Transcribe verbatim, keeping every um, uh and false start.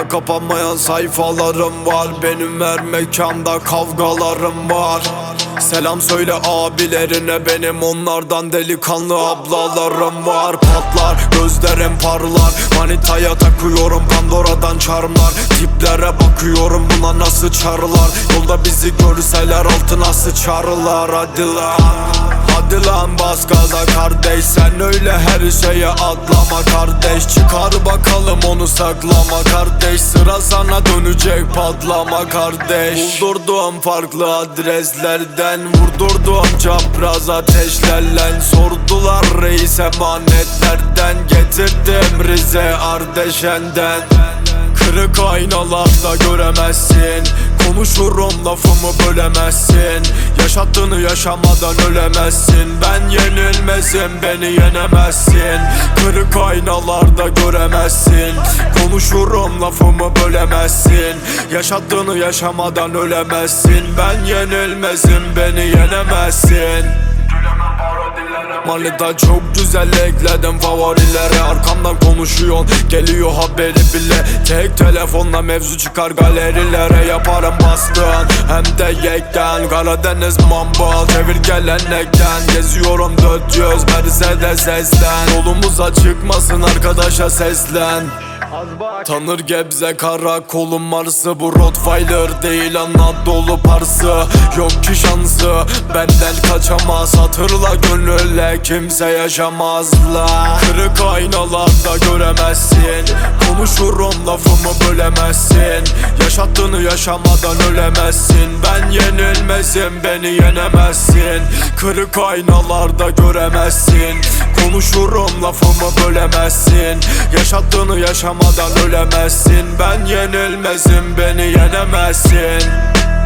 Daha kapanmayan sayfalarım var. Benim her mekanda kavgalarım var. Selam söyle abilerine, benim onlardan delikanlı ablalarım var. Patlar gözlerim parlar, manitaya takıyorum Pandora'dan charmlar. Tiplere bakıyorum, buna nasıl çarlar. Yolda bizi görseler altına sıçarlar. Hadi lan, hadi lan bas gaza kardeş, sen öyle her şeye atlama kardeş. Çıkar bakalım onu saklama kardeş, sıra sana dönecek patlama kardeş. Buldurduğum farklı adreslerden, vurdurduğum çapraz ateşlerle. Sordular reis emanetlerden, getirdim Rize Ardeşen'den. Kırık aynalarda göremezsin, konuşurum lafımı bölemezsin. Yaşattığını yaşamadan ölemezsin, ben yenilmezim beni yenemezsin. Kırık aynalarda göremezsin, konuşurum lafımı bölemezsin. Yaşattığını yaşamadan ölemezsin, ben yenilmezim beni yenemezsin. Manita çok güzel ekledim favorilere. Arkamdan konuşuyorsun, geliyor haberi bile. Tek telefonla mevzu çıkar galerilere. Yaparım baskın hem de yekten, Karadeniz mamba çevir gelenekten. Geziyorum dört yüz Mercedes seslen, yolumuza çıkmasın arkadaşa seslen. Tanır Gebze karakolun Mars'ı, bu Rottweiler değil Anadolu Parsı. Yok ki şansı benden kaçamaz, hatırla gönülle kimse yaşamaz la. Kırık aynalarda göremezsin, konuşurum lafımı bölemezsin. Yaşattığını yaşamadan ölemezsin, ben yenilmezim beni yenemezsin. Kırık aynalarda göremezsin, konuşurum lafımı bölemezsin. Yaşattığını yaşamadan ölemezsin, ben yenilmezim beni yenemezsin.